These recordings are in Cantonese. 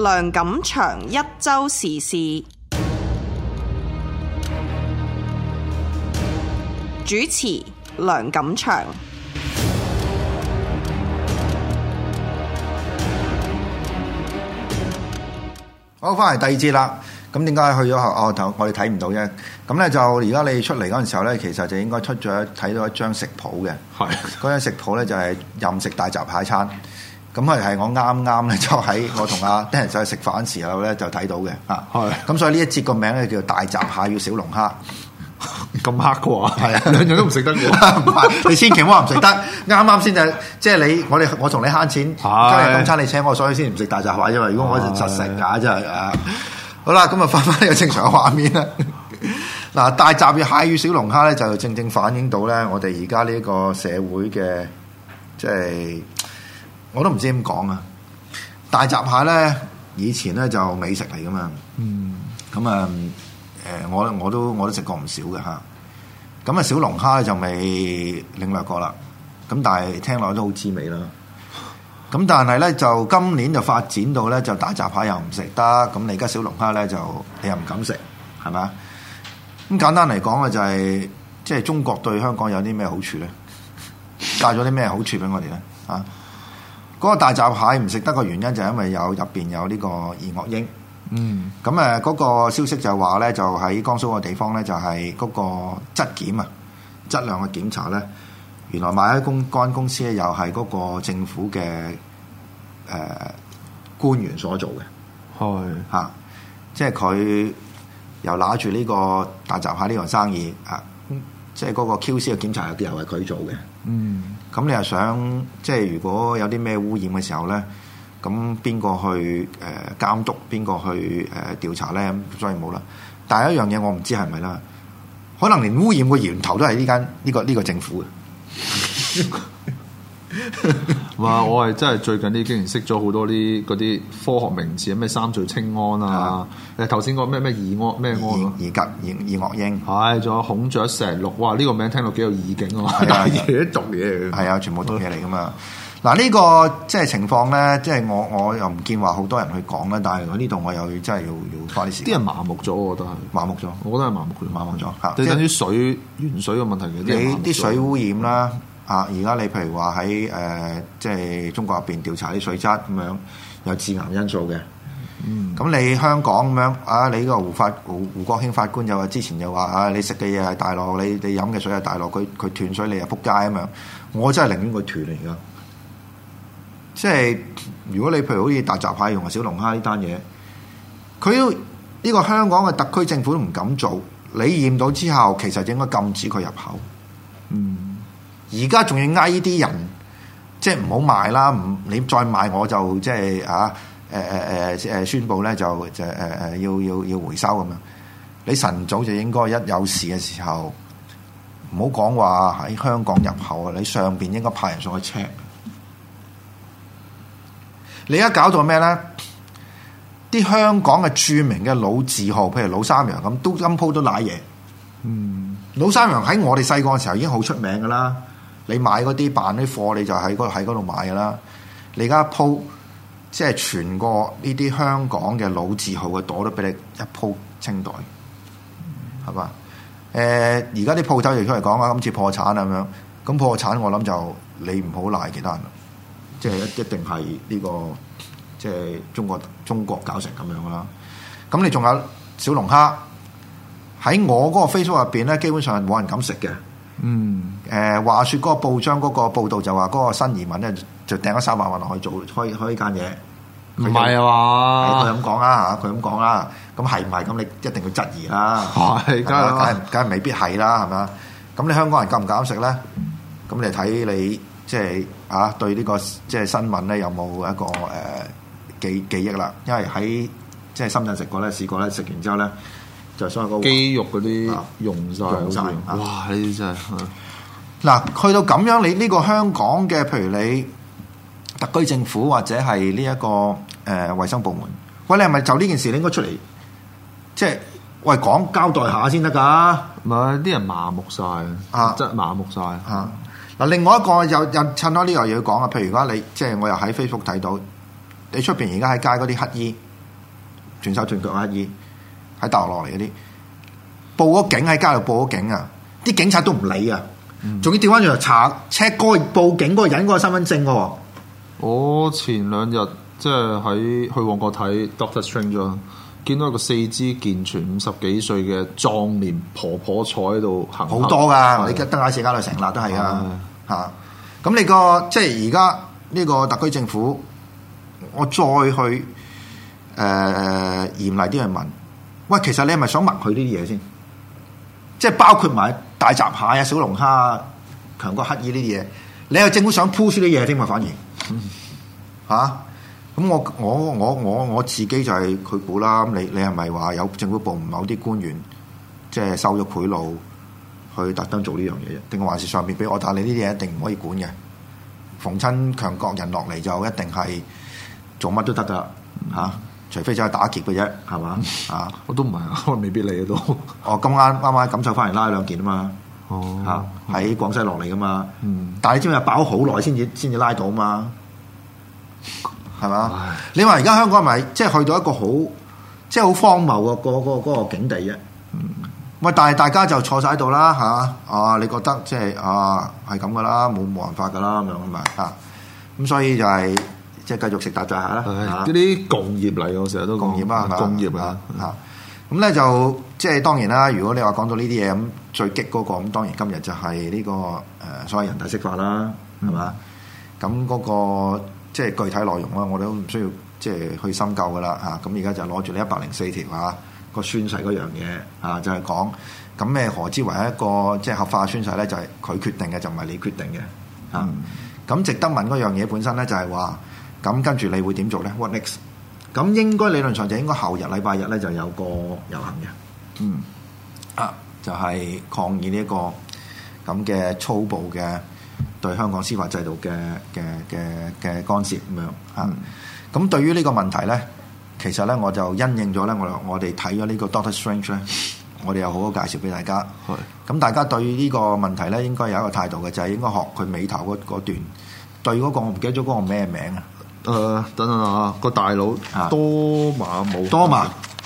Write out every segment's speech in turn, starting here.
梁錦祥一週時事，主持梁錦祥。 好，翻嚟第二節啦。咁點解去咗我哋睇唔到啫？咁咧就而家你出嚟嗰陣時候咧，其實就應該睇到一張食譜嘅。係嗰張食譜咧就係任食大閘蟹餐。咁係我啱咧就喺我同阿 Dennis 去食飯時候咧就睇到嘅。係咁所以呢一節個名咧叫大閘蟹與小龍蝦。 咁黑嘅話， 係啊， 兩樣都唔食得嘅。 唔係，你千祈唔好話唔食得。啱先就即係你我同你慳錢，今日咁餐你請我，所以先唔食大閘蟹啫嘛。如果我實食㗎，真係啊！好啦，咁啊翻返呢個正常嘅畫面啦。嗱，大閘蟹與小龍蝦咧，就正正反映到咧，我哋而家呢個社會嘅即係我都唔知點講啊。大閘蟹咧，以前咧就美食嚟噶嘛。咁啊我都食過唔少嘅嚇。咁啊小龍蝦咧就未領略過啦。咁但係聽落都好滋味啦。咁但係咧就今年就發展到咧就大閘蟹又唔食得，咁你而家小龍蝦咧就你又唔敢食，係咪？咁簡單嚟講啊，就係即係中國對香港有啲咩好處咧？帶咗啲咩好處俾我哋咧？啊，嗰個大閘蟹唔食得嘅原因就係因為入邊有呢個二噁英。咁嗰個消息就話咧，就喺江蘇個地方咧，就係嗰個質檢啊，質量嘅檢查咧。原來買喺嗰間公司咧，又係嗰個政府嘅官員所做嘅，係嚇，即係佢又拿住呢個大閘蟹呢樣生意啊，即係嗰個 QC 嘅檢查又係佢做嘅。咁你又想即係如果有啲咩污染嘅時候咧，咁邊個去監督，邊個去調查咧？所以冇啦。但係一樣嘢我唔知係咪啦，可能連污染嘅源頭都係呢個政府嘅。 哇！我係真係最近呢幾年識咗好多啲嗰啲科學名詞，咩三聚氰胺啊，頭先個咩二噁咩胺咯， 二噁英， 係仲有孔雀石綠，哇！呢個名聽到幾有意境喎，但係嘢毒嘢嚟嘅， 係啊，全部毒嘢嚟噶嘛。嗱呢個即係情況咧，即係我又唔見話好多人去講啦，但係呢度我又真係要花啲時間。 啲人麻木咗，我覺得係麻木咗， 我覺得係麻木咗嚇， 即係等於原水嘅問題嘅。 你啲水污染啦。而家你譬如話喺即係中國入邊調查啲水質咁樣有致癌因素嘅，咁你香港咁樣啊，你呢個胡國興法官又話之前又話啊，你食嘅嘢係大陸，你飲嘅水係大陸，佢斷水你又撲街咁樣，我真係寧願佢斷嚟㗎。即係如果你譬如好似大閘蟹同埋小龍蝦呢單嘢，佢都呢個香港嘅特區政府都唔敢做，你驗到之後，其實應該禁止佢入口。而家仲要嗌呢啲人，即係唔好賣啦！你再賣我就即係宣佈咧就要回收咁樣。你晨早就應該一有事嘅時候，唔好講話喺香港入口啊！你上邊應該派人上去 check。你而家搞到咩咧？啲香港嘅著名嘅老字號，譬如老三洋咁，都今鋪都瀨嘢。老三洋喺我哋細個嘅時候已經好出名噶啦。你買嗰啲辦啲貨，你就喺嗰度買噶啦。你而家鋪即係全個呢啲香港嘅老字號嘅朵都俾你一鋪清袋，係嘛？而家啲鋪頭就出嚟講啊，今次破產啊咁樣。咁破產我諗就你唔好賴其他人啦，即係一定係呢個即係中國搞成咁樣噶啦。咁你仲有小龍蝦喺我嗰個 Facebook 入邊咧，基本上係冇人敢食嘅。話説嗰個報章嗰個報導就話嗰個新移民咧就掟咗300萬落去開間嘢， 唔係啊嘛？ 佢咁講啦嚇，佢咁講啦，咁係唔係咁？你一定要質疑啦， 係梗係未必係啦，係咪？咁你香港人敢唔敢食咧？咁你睇你即係對呢個即係新聞咧有冇一個記憶啦？因為喺即係深圳試過咧，食完之後咧。就所謂肌肉嗰啲溶晒，哇！呢啲真係嗱，去到咁樣，你呢個香港嘅，譬如你特區政府或者係呢一個衛生部門，喂，你係咪就呢件事你應該出嚟，即係喂講交代下先得㗎？ 唔係啲人麻木晒真係麻木晒嗱，另外一個又趁多呢樣嘢講啊，譬如而家你即係我又喺 Facebook 睇到，你出邊而家喺街嗰啲乞衣。 斷手斷腳嘅乞衣喺大陸落嚟嗰啲，報咗警喺街度報咗警啊！啲警察都唔理啊，仲要調翻轉頭查 check 嗰個報警嗰個人嗰個身份證喎。 我前兩日即係去旺角睇 Doctor Strange 啊，見到一個四肢健全50幾歲嘅壯年婆婆坐喺度行， 好多㗎，你登喺社交度成立都係㗎嚇。咁你個即係而家呢個特區政府，我再去嚴厲啲去問，喂，其實你係咪想默許呢啲嘢先？即係包括埋大閘蟹啊、小龍蝦啊、強國乞衣呢啲嘢，你係政府想 push 啲嘢添嘛？反而嚇，咁我自己就係佢估啦。咁你係咪話有政府部門某啲官員即係收咗賄賂去特登做呢樣嘢啫？定還是上邊俾我？但係你呢啲嘢一定唔可以管嘅。逢親強國人落嚟就一定係做乜都得噶嚇，除非就係打劫嘅啫，係嘛啊？ 我都唔係啊，我未必嚟都。 我啱啱感受翻嚟拉兩件啊嘛，嚇喺廣西落嚟噶嘛，但係你知唔知爆好耐先至拉到嘛？係嘛？你話而家香港係咪即係去到一個好即係好荒謬嘅嗰個境地啫？喂，但係大家就坐晒喺度啦嚇，啊你覺得即係係咁噶啦，冇辦法噶啦咁樣咪啊，咁所以就係即係繼續食大閘蟹啦。 呢啲共業嚟，我成日都共業啊， 共業啊嚇。咁咧就即係當然啦。如果你話講到呢啲嘢咁最激嗰個咁，當然今日就係呢個所謂人大釋法啦，係嘛？咁嗰個即係具體內容啦，我哋都唔需要即係去深究噶啦嚇。咁而家就攞住呢104條啊。個宣誓嗰樣嘢就係講咁咩何之為一個即係合法宣誓咧？就係佢決定嘅，就唔係你決定嘅嚇。咁值得問嗰樣嘢本身咧，就係話咁跟住你會點做咧 ？What next？咁應該理論上就應該後日禮拜日咧就有個遊行嘅，就係抗議呢一個咁嘅粗暴嘅對香港司法制度嘅干涉咁樣嚇。咁對於呢個問題咧，其實咧，我就因應咗咧，我哋睇咗呢個 Doctor Strange 咧，我哋有好好介紹俾大家。咁大家對呢個問題咧，應該有一個態度嘅，就係應該學佢尾頭嗰段對嗰個，我唔記得咗嗰個咩名啊。 等等啊，個大佬多馬姆， 多馬，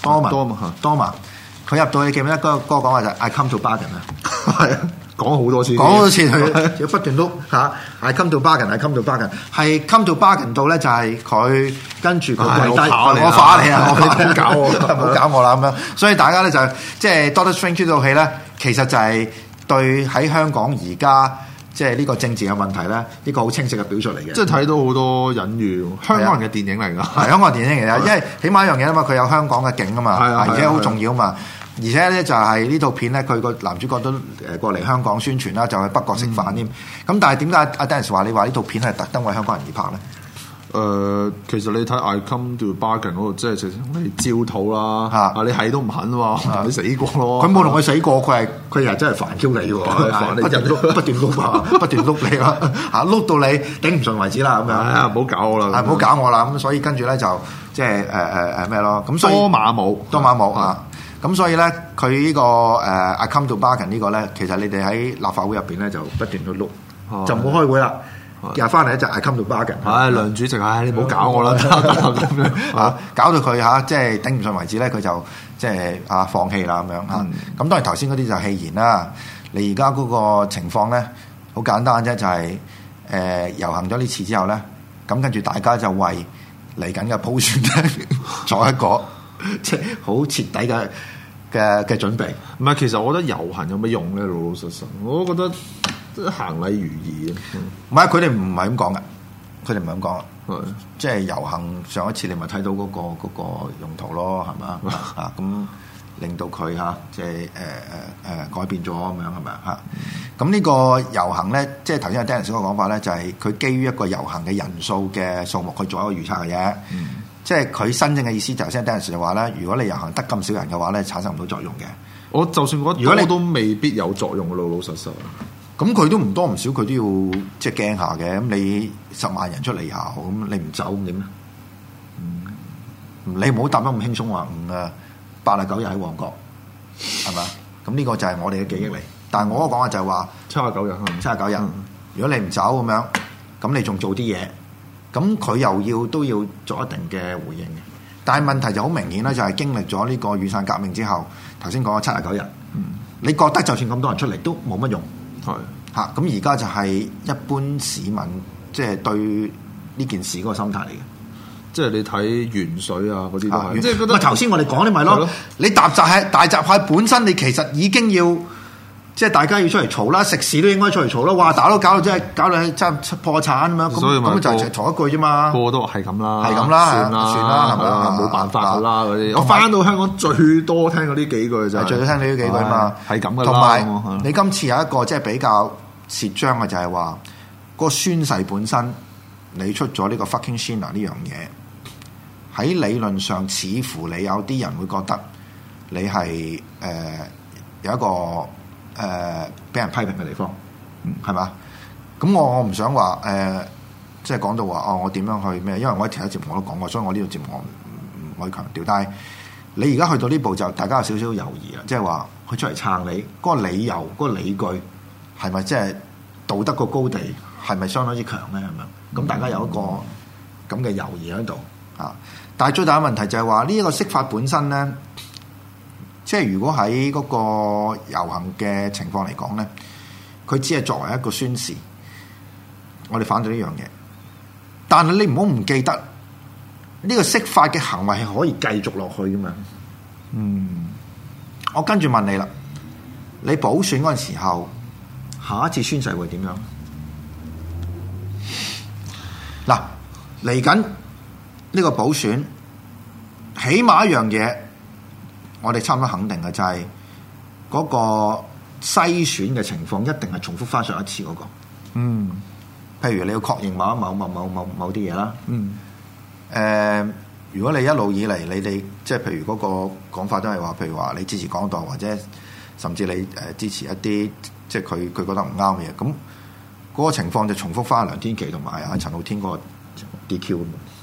佢入到去記唔記得嗰個講話就係 I come to bargain 啊？係啊。 講好多次， 佢要不斷碌嚇，係 come to bargain，係 come to bargain， 係 come to bargain 到咧就係佢跟住佢跪低，我打你啊！我唔搞我，唔好搞我啦咁樣。所以大家咧就即係 Doctor Strange 呢套戲咧，其實就係對喺香港而家即係呢個政治嘅問題咧，呢個好清晰嘅表述嚟嘅。 即係睇到好多隱喻，香港人嘅電影嚟㗎， 係香港電影嚟㗎，因為起碼一樣嘢啊嘛，佢有香港嘅景啊嘛，而且好重要啊嘛。而且咧就係呢套片咧，佢個男主角都過嚟香港宣傳啦，就係北角食飯添。咁但係點解阿 Dennis 話你話呢套片係特登為香港人而拍咧？ 其實你睇 I Come to Bargain 嗰度，即係直情你焦土啦。你係都唔肯喎，你死過咯。 佢冇同佢死過，佢又真係煩 Q 你喎，不斷碌你啦，碌到你頂唔順為止啦咁樣。 唔好搞我啦， 唔好搞我啦。咁所以跟住咧就即係咩咯？咁所以多馬姆啊！咁所以咧，佢呢個I come to bargain 呢個咧，其實你哋喺立法會入邊咧就不斷去碌，就唔好開會啦。日翻嚟咧就I come to bargain。 梁主席，你唔好搞我啦，咁樣搞到佢即係頂唔順為止咧，佢就即係放棄啦咁樣嚇。咁當然頭先嗰啲就戲言啦。你而家嗰個情況咧，好簡單啫，就係遊行咗呢次之後咧，咁跟住大家就為嚟緊嘅普選咧做一個即係好徹底嘅準備。 唔係，其實我覺得遊行有乜用咧？老老實實，我都覺得即係行禮如儀啊。 唔係，佢哋唔係咁講嘅，佢哋唔係咁講。即係遊行上一次你咪睇到嗰個用途咯，係嘛？咁令到佢即係改變咗咁樣係咪啊？咁呢個遊行咧，即係頭先阿 Dennis 嗰個講法咧，就係佢基於一個遊行嘅人數嘅數目去做一個預測嘅嘢。即係佢真正嘅意思就係 Dennis 就話咧，如果你遊行得咁少人嘅話咧，產生唔到作用嘅。 我就算覺得如果你都未必有作用嘅，老老實實。 咁佢都唔多唔少，佢都要即係驚下嘅。咁你10萬人出嚟遊，咁你唔走咁點咧？你唔好答得咁輕鬆話89日喺旺角係嘛？咁呢個就係我哋嘅記憶嚟。但係我講嘅就係話 79日 ，79日。如果你唔走咁樣，咁你仲做啲嘢，咁佢又都要做一定嘅回應嘅。 但係問題就好明顯啦，就係經歷咗呢個雨傘革命之後，頭先講咗79日，你覺得就算咁多人出嚟都冇乜用， 係嚇咁而家就係一般市民即係對呢件事嗰個心態嚟嘅。 即係你睇鉛水啊嗰啲都係，即係覺得咪頭先我哋講你咪咯，你大閘蟹本身你其實已經要即係大家要出嚟嘈啦，食肆都應該出嚟嘈啦，哇搞到真係搞到真係破產咁樣，咁就係嘈一句啫嘛， 個個都係咁啦， 係咁啦， 算啦，係咪冇辦法㗎啦嗰啲。我翻到香港最多聽嗰啲幾句就係最多聽呢幾句嘛， 係咁㗎啦。 同埋你今次有一個即係比較蝕章嘅就係話個宣誓本身，你出咗呢個 fucking Sheena 呢樣嘢。喺理論上，似乎你有啲人會覺得你係有一個俾人批評嘅地方，係嘛？咁我唔想話即係講到話我點樣去咩？因為我喺其他節目我都講過，所以我呢個節目我唔可以強調。但係你而家去到呢步就大家有少少猶豫啦，即係話佢出嚟撐你嗰個理由、嗰個理據係咪即係道德個高地係咪相當之強咧？係咪？咁大家有一個咁嘅猶豫喺度啊！但係最大嘅問題就係話呢一個釋法本身咧，即係如果喺嗰個遊行嘅情況嚟講咧，佢只係作為一個宣示，我哋反對呢樣嘢。但係你唔好唔記得呢個釋法嘅行為係可以繼續落去噶嘛？我跟住問你啦，你補選嗰陣時候，下一次宣誓會點樣？嗱，嚟緊。呢個補選，起碼一樣嘢，我哋差唔多肯定嘅就係嗰個篩選嘅情況一定係重複翻上一次嗰個。譬如你要確認某啲嘢啦。如果你一路以嚟你哋即係譬如嗰個講法都係話，譬如話你支持港獨或者甚至你支持一啲即係佢覺得唔啱嘅嘢，咁嗰個情況就重複翻梁天琦同埋阿陳浩天嗰個 DQ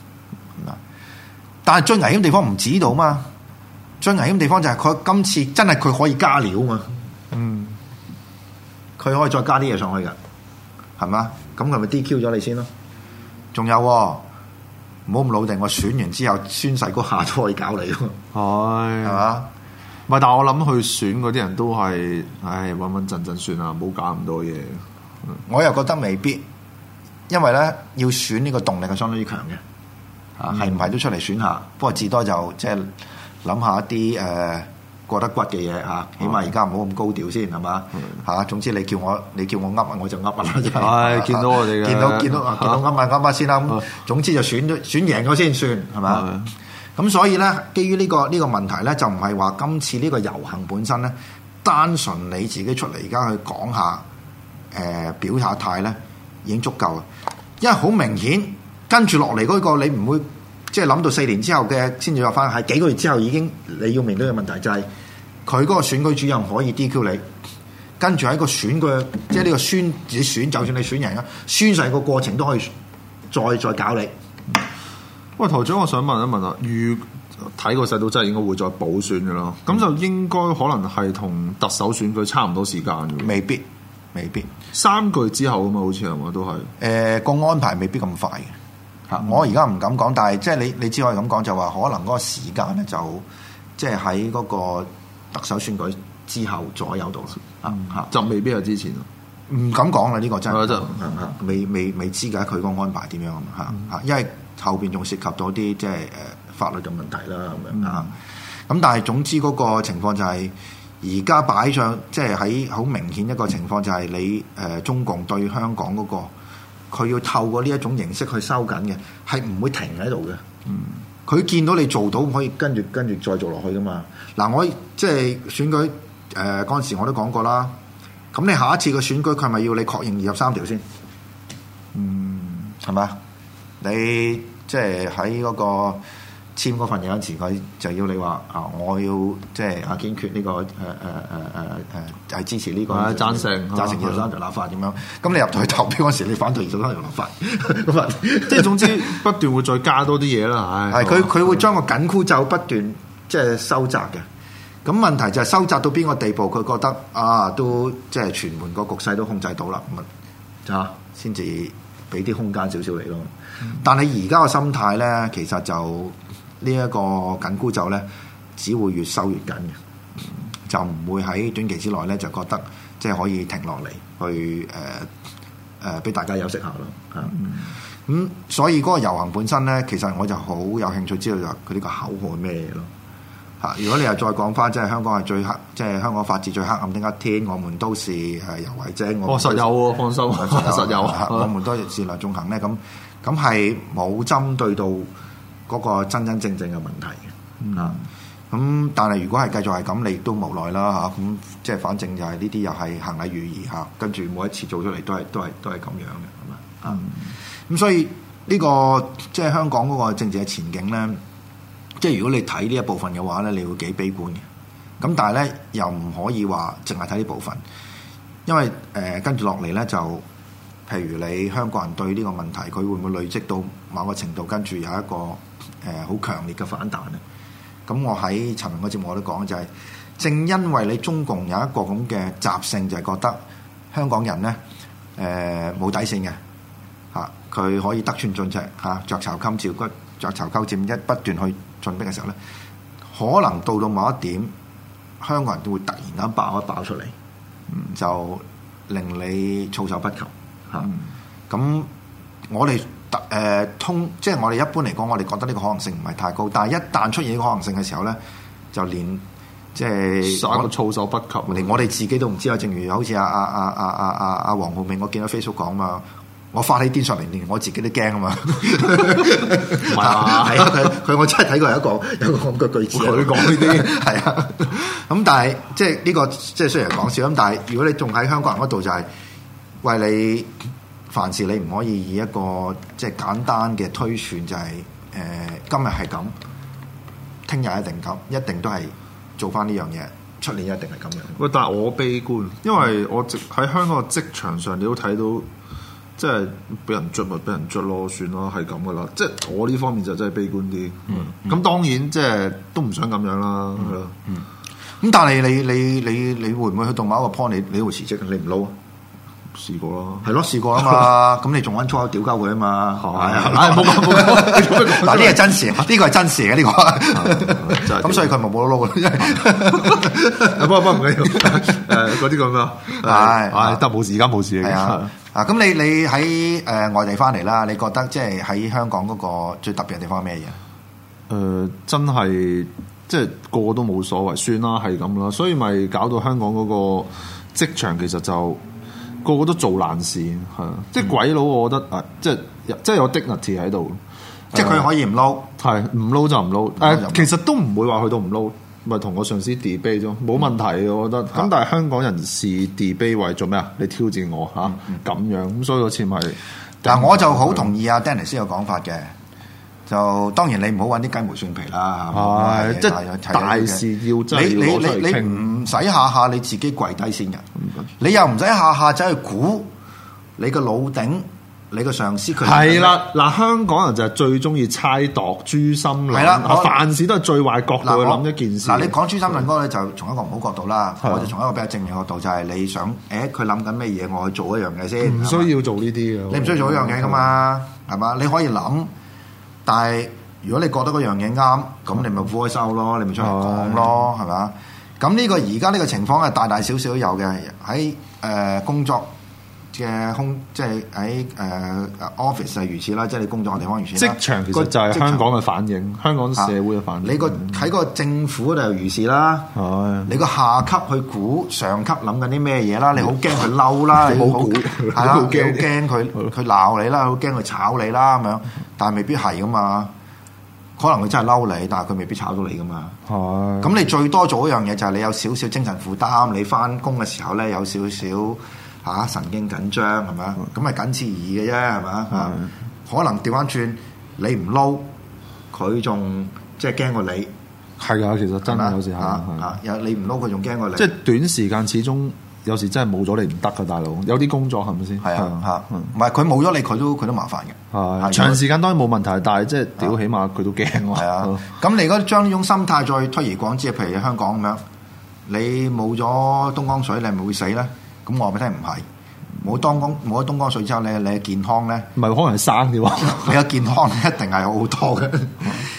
但係最危險地方唔止到嘛，最危險地方就係佢今次真係佢可以加料嘛，佢可以再加啲嘢上去㗎，係嘛？咁佢咪 DQ 咗你先咯？仲有唔好咁老定，我選完之後宣誓嗰下都可以搞你咯，係嘛？ 唔係，但係我諗去選嗰啲人都係，穩穩陣陣算啦，唔好搞咁多嘢。 我又覺得未必，因為咧要選呢個動力係相當之強嘅。係唔係都出嚟選下？不過至多就即係諗下一啲過得骨嘅嘢嚇，起碼而家唔好咁高調先係嘛嚇。總之你叫我噏我就噏啦，真係。 見到我哋嘅見到噏先啦。咁總之就選贏咗先算係嘛？咁所以咧，基於呢個問題咧，就唔係話今次呢個遊行本身咧，單純你自己出嚟而家去講下表下態咧，已經足夠啦。因為好明顯。跟住落嚟嗰個，你唔會即係諗到4年之後嘅先至話翻，係幾個月之後已經你要面對嘅問題就係佢嗰個選舉主任可以 DQ 你，跟住喺個選舉即係呢個選，就算你選贏啦，宣誓個過程都可以再搞你。 喂，台長，我想問一問啊，睇個勢都真係應該會再補選嘅咯，咁就應該可能係同特首選舉差唔多時間嘅。未必3個月之後啊嘛，好似係嘛都係。 個安排未必咁快嘅。我而家唔敢講，但係即係你只可以咁講，就話可能嗰個時間咧就即係喺嗰個特首選舉之後左右度啦， 就未必係之前。 唔敢講啦，呢個真係未知㗎，佢個安排點樣嚇？因為後邊仲涉及到啲即係法律嘅問題啦咁樣嚇。咁但係總之嗰個情況就係而家擺上，即係喺好明顯一個情況就係你中共對香港嗰個。佢要透過呢一種形式去收緊嘅，係唔會停喺度嘅。佢見到你做到，可以跟住再做落去噶嘛。嗱，我即係選舉嗰陣時我都講過啦。咁你下一次嘅選舉，佢係咪要你確認23條先？係嘛？你即係喺嗰個簽嗰份嘢嗰陣時，佢就要你話我要即係堅決呢個係支持呢個贊成 23條立法點樣？咁你入到去投票嗰時，你反對23條立法，咁啊， 即係總之不斷會再加多啲嘢啦。 係佢會將個緊箍咒不斷即係收窄嘅。咁問題就係收窄到邊個地步？佢覺得都即係全盤個局勢都控制到啦，咁啊先至俾啲空間少少你咯。但係而家個心態咧，其實就呢一個緊箍咒咧，只會越收越緊嘅，就唔會喺短期之內咧就覺得即係可以停落嚟去俾大家休息下咯。所以嗰個遊行本身咧，其實我就好有興趣知道就佢呢個口號係咩嘢咯。如果你又再講翻，即係香港係最黑，即係香港法治最黑暗的一天，我們都是游蕙禎。 實有喎，放心，實有。 我們都是梁頌恆咧，咁係冇針對到嗰個真正嘅問題嘅。咁但係如果係繼續係咁，你都無奈啦嚇。咁即係反正就係呢啲又係行禮如儀嚇，跟住每一次做出嚟都係咁樣嘅，係嘛？咁所以呢個即係香港嗰個政治嘅前景咧。即係如果你睇呢一部分嘅話咧，你會幾悲觀嘅。咁但係咧又唔可以話淨係睇呢部分，因為跟住落嚟咧就，譬如你香港人對呢個問題，佢會唔會累積到某個程度，跟住有一個好強烈嘅反彈咧？咁我喺尋日個節目我都講就係，正因為你中共有一個咁嘅習性，就係覺得香港人咧冇底線嘅嚇，佢可以得寸進尺嚇，鵲巢襟照骨，鵲巢鳩佔一不斷去進逼嘅時候咧，可能到某一點，香港人都會突然間爆一爆出嚟，就令你措手不及嚇。咁我哋即係我哋一般嚟講，我哋覺得呢個可能性唔係太高，但係一旦出現呢個可能性嘅時候咧，就連即係耍個措手不及， 連我哋自己都唔知啊。正如好似阿黃浩銘，我見到 Facebook 講嘛。我發起癲上嚟，連我自己都驚啊嘛！唔係啊，係啊，佢我真係睇過有一個咁嘅句子， 佢講呢啲係啊。咁但係即係呢個即係雖然講笑咁，但係如果你仲喺香港人嗰度，就係為你凡事你唔可以以一個即係簡單嘅推算，就係今日係咁，聽日一定咁，一定都係做翻呢樣嘢，出年一定係咁樣。 喂，但係我悲觀，因為我喺香港嘅職場上，你都睇到。即係俾人捽咪俾人捽咯，算咯，係咁噶啦。即係我呢方面就真係悲觀啲。咁當然即係都唔想咁樣啦。 咁但係你會唔會去到某一個 point 你會辭職？你唔撈啊？ 試過啦， 係咯，試過啊嘛。咁你仲揾粗口屌鳩佢啊嘛？係啊，冇講。 嗱，呢個係真事，呢個係真事嘅呢個。咁所以佢咪冇得撈咯。 不過唔緊要。嗰啲咁樣係得冇時間冇事嘅。 咁你喺外地翻嚟啦，你覺得即係喺香港嗰個最特別嘅地方係咩嘢？ 真係即係個個都冇所謂，算啦，係咁啦，所以咪搞到香港嗰個職場其實就個個都做爛事，係即係鬼佬，我覺得即係有 dignity 喺度， 即係佢可以唔撈， 係唔撈就唔撈。其實都唔會話去到唔撈。咪同我上司 debate 啫，冇問題我覺得。咁但係香港人士 debate 為做咩啊？你挑戰我嚇咁樣，咁所以嗰次咪。 嗱，我就好同意阿 Dennis 嘅講法嘅。就當然你唔好揾啲雞毛蒜皮啦。 係，即係大事要真係攞出嚟傾。 你唔使下下你自己跪低先嘅，你又唔使下下走去估你個老頂。你個上司佢係啦，嗱，香港人就係最中意猜度、誅心論，係啦，凡事都係最壞角度去諗一件事。 嗱，你講誅心論嗰個咧，就從一個唔好角度啦，我就從一個比較正面角度，就係你想，佢諗緊咩嘢，我去做一樣嘢先。 唔需要做呢啲嘅， 你唔需要做一樣嘢噶嘛，係嘛？你可以諗，但係如果你覺得嗰樣嘢啱，咁你咪 voice out 咯，你咪出嚟講咯，係嘛？咁呢個而家呢個情況係大大小小都有嘅，喺工作嘅即係喺office 係如此啦，即係你工作嘅地方如此啦。 職場其實就係香港嘅反應，香港社會嘅反應。 你喺個政府度又如是啦，你個下級去估上級諗緊啲咩嘢啦，你好驚佢嬲啦，你好係啦，好驚佢鬧你啦，好驚佢炒你啦咁樣，但係未必係噶嘛。可能佢真係嬲你，但係佢未必炒到你噶嘛。咁你最多做一樣嘢就係你有少少精神負擔，你翻工嘅時候咧有少少。神經緊張係咪？咁咪僅此而已嘅啫係咪？可能調翻轉你唔撈，佢仲即係驚過你。係啊，其實真係有時係你唔撈佢仲驚過你。即係短時間始終有時真係冇咗你唔得㗎，大佬。有啲工作係咪先？係啊，唔係佢冇咗你，佢都麻煩嘅。長時間當然冇問題，但係即係屌，起碼佢都驚喎。係啊，咁你如果將呢種心態再推而廣之，譬如香港咁樣，你冇咗東江水，你係咪會死咧？咁我話俾你聽唔係，冇咗東江水之後咧，你嘅健康咧，唔係可能係生嘅喎，你嘅健康一定係好好多嘅。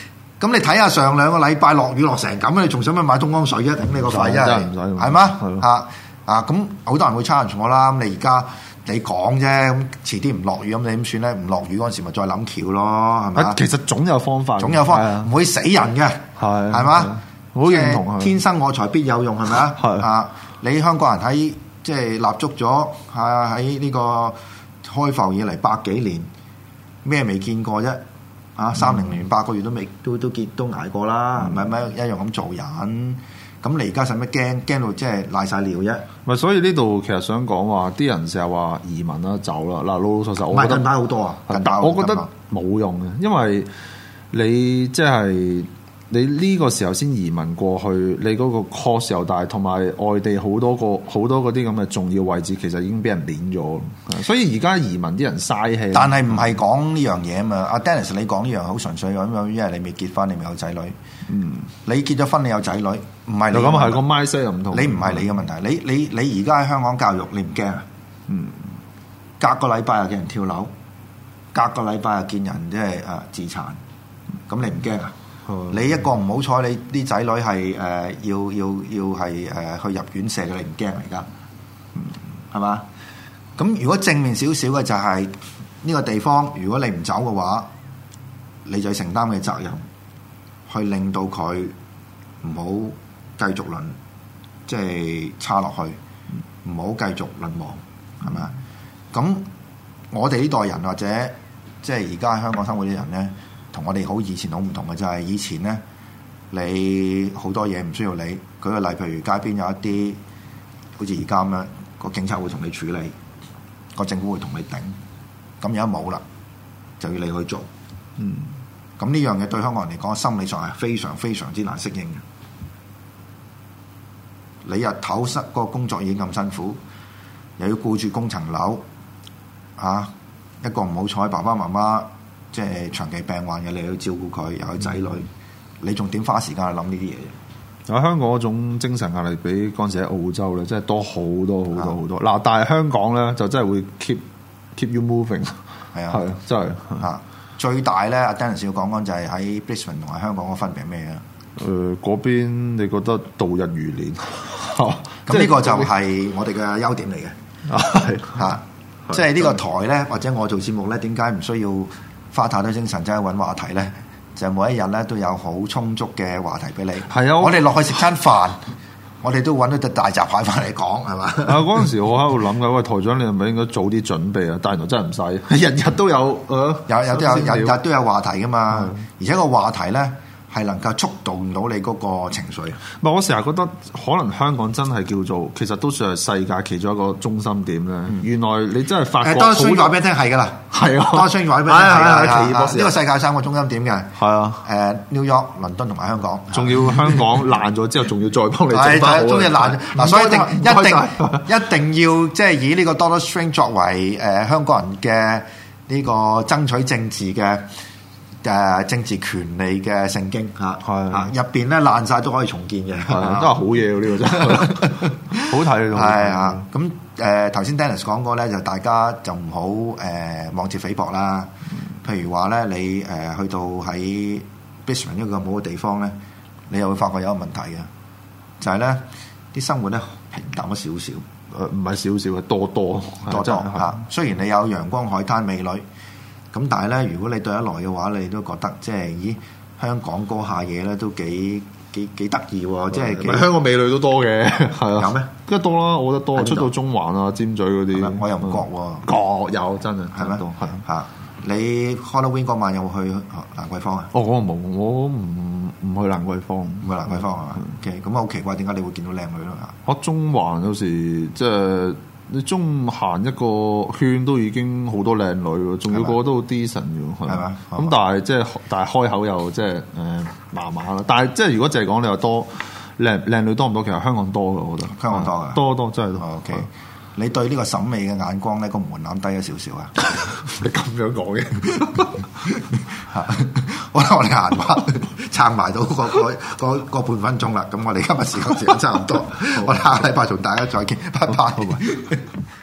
咁你睇下上兩個禮拜落雨落成咁，你仲想唔想買東江水啊？頂你個肺真係，係嗎？咁好多人會 challenge 我啦。咁你而家你講啫，咁遲啲唔落雨咁你點算咧？唔落雨嗰陣時咪再諗橋咯，係咪？其實總有方法， 唔會死人嘅，係嘛？ 好認同， 天生我材必有用，係咪啊？啊！你香港人喺即係立足咗喺呢個開埠以嚟百幾年，咩未見過啫？30年8個月都未都捱過啦，係咪一樣咁做人？咁你而家使乜驚到即係賴晒尿啫？ 咪所以呢度其實想講話，啲人成日話移民啦走啦，嗱老老實實，我覺得近排好多啊， 我覺得冇用嘅，因為你即係。你呢個時候先移民過去，你嗰個 cost 又大，同埋外地好多嗰啲咁嘅重要位置，其實已經俾人碾咗。所以而家移民啲人嘥氣。但係唔係講呢樣嘢啊嘛？阿 Dennis 你講呢樣好純粹咁樣，因為你未結婚，你未有仔女。你結咗婚，你有仔女，唔係你。咁係個 mindset 又唔同。你唔係你嘅問題。你而家喺香港教育，你唔驚啊？隔個禮拜又見人跳樓，隔個禮拜又見人即係自殘，咁你唔驚啊？你一個唔好彩，你啲仔女係要係去入院舍嘅，你唔驚嚟㗎，係嘛？咁如果正面少少嘅就係呢個地方，如果你唔走嘅話，你就要承擔嘅責任，去令到佢唔好繼續即係差落去，唔好繼續淪亡，係咪啊？咁我哋呢代人或者即係而家喺香港生活啲人咧。同我哋好以前好唔同嘅就係以前咧，你好多嘢唔需要理。舉個例，譬如街邊有一啲好似而家咁樣，個警察會同你處理，個政府會同你頂。咁而家冇啦，就要你去做。咁呢樣嘢對香港人嚟講，心理上係非常非常之難適應嘅。你日頭嗰個工作已經咁辛苦，又要顧住供層樓，一個唔好彩，爸爸媽媽。即係長期病患嘅，你要照顧佢，又有仔女，你仲點花時間去諗呢啲嘢？香港嗰種精神壓力比嗰陣時喺澳洲咧，真係多好多好多好多。嗱，但係香港咧就真係會 keep you moving。係啊，真係最大咧，阿 Dennis 要講就係喺 Brisbane 同埋香港嘅分別係咩啊？嗰邊你覺得度日如年，咁呢個就係我哋嘅優點嚟嘅。即係呢個台咧，或者我做節目咧，點解唔需要花太多精神真係揾話題咧？就每一日咧都有好充足嘅話題俾你。係啊，我哋落去食餐飯，我哋都揾到隻大閘蟹翻嚟講，係嘛？嗰陣時我喺度諗嘅，喂，台長你係咪應該早啲準備啊？但係原來真係唔使，日日都有，日日都有話題噶嘛。而且個話題咧係能夠觸動到你嗰個情緒。唔係，我成日覺得可能香港真係叫做，其實都算係世界其中一個中心點咧。原來你真係發覺，多宣話俾你聽係噶啦，係啊，多宣話俾你聽係奇異博士呢個世界3個中心點嘅，係啊，New York、倫敦同埋香港，仲要香港爛咗之後，仲要再幫你整翻好。中意爛嗱，所以一定要即係以呢個 Doctor Strange 作為香港人嘅呢個爭取政治嘅。政治權利嘅聖經入邊咧爛晒都可以重建嘅，都係好嘢喎！呢個真係好睇嘅，係啊！咁頭先 Dennis 講過咧，就大家就唔好妄自菲薄啦。譬如話咧，你去到喺 Brisbane 呢個咁好嘅地方咧，你又會發覺有一個問題嘅，就係咧啲生活咧平淡咗少少，唔係少少嘅，多嚇。雖然你有陽光、海灘、美女。咁但係咧，如果你對得來嘅話，你都覺得即係，咦？香港嗰下嘢咧都幾得意喎！即係香港美女都多嘅，係啊，有咩？梗係多啦，我覺得多。出到中環啊、尖咀嗰啲，我又唔覺喎。覺有真係，係咩？係嚇。你 Halloween 嗰晚有冇去蘭桂坊啊？哦，我冇，我唔去蘭桂坊，唔去蘭桂坊係嘛？OK，咁好奇怪，點解你會見到靚女咯？我中環有時即係。你中行一個圈都已經好多靚女喎，仲要個個都好 decent 嘅，係嘛？咁但係開口又即係麻麻啦。但係即係如果淨係講你話多靚女多唔多？其實香港多嘅，我覺得香港多嘅，多真係多。OK，你對呢個審美嘅眼光咧，個門檻低咗少少啊？你咁樣講嘅，我哋閒話撐埋到個半分鐘啦。咁我哋今日時間差唔多，我哋下禮拜同大家再見，拜拜。